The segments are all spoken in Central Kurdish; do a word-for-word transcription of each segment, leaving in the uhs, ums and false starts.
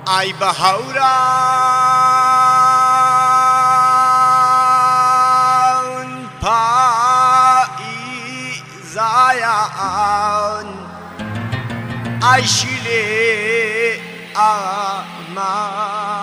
ای بهوران پاییزایان ای شیلی امان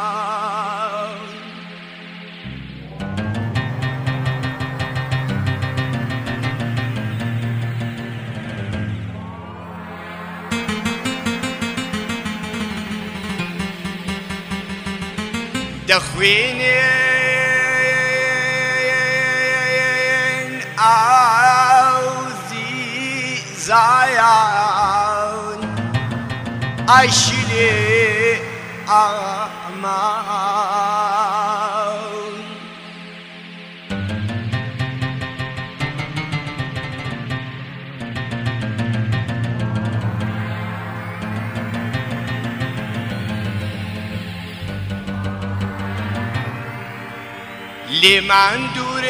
دخوینین آوزی زایان ای شیلی امان لمن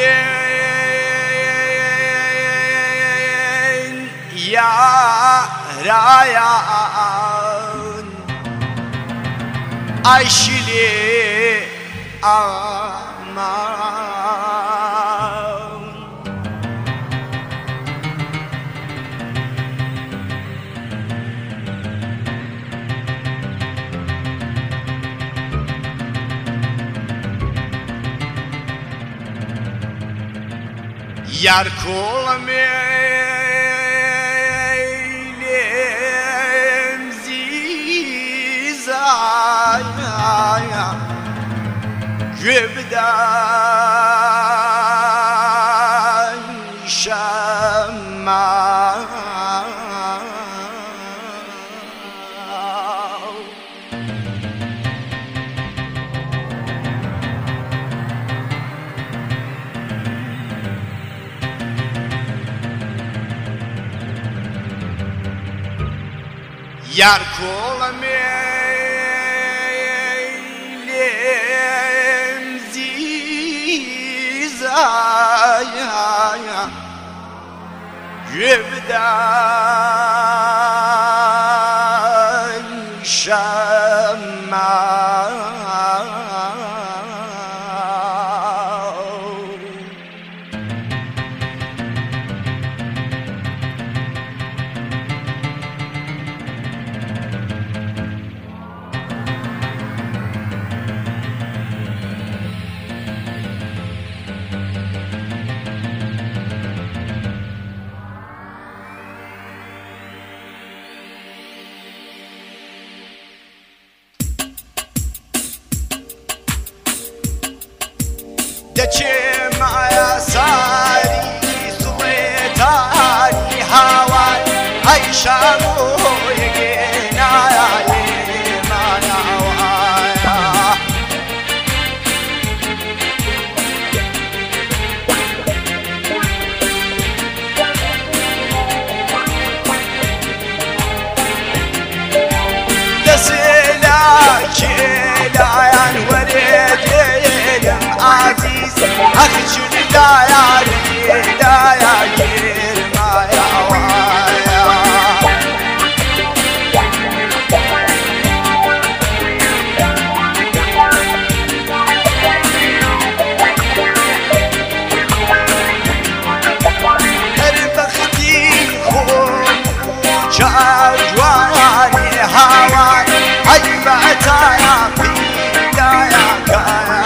دورين يا رايان أشلي أمان Yar kolmeylem zizaya Gübdan şamma Yar kolmeylem zizaya Gübdan şamma دچه مایا ساری سویتانی هوای ای شاموی گنایی مناوایا دسلا کلاین وریدیم عزیز أخشى دايري دايري مايا وايا هربختي خوم جاجواني هواني هاي بعتايا في دايا كايا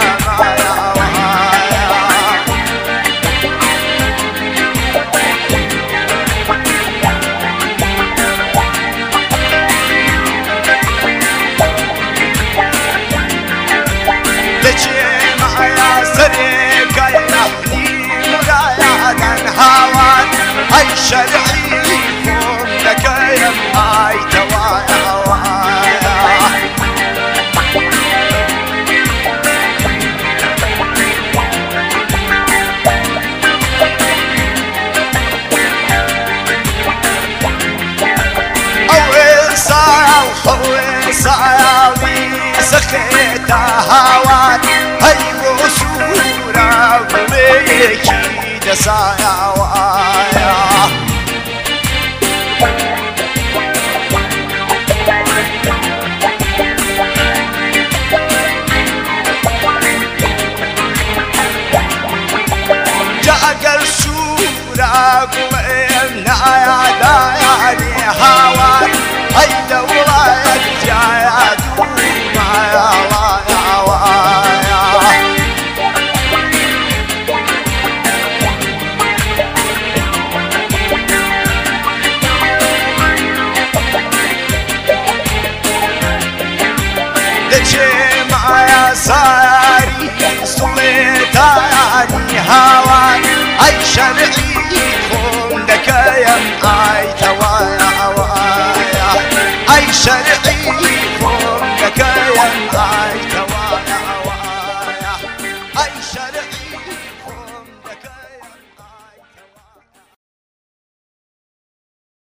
هاي شرعيكم لك يا هاي توايا وايا أول ساعة وأول ساعة وسخيتها هوان هاي وصورة وميكي دسايا وايا إيه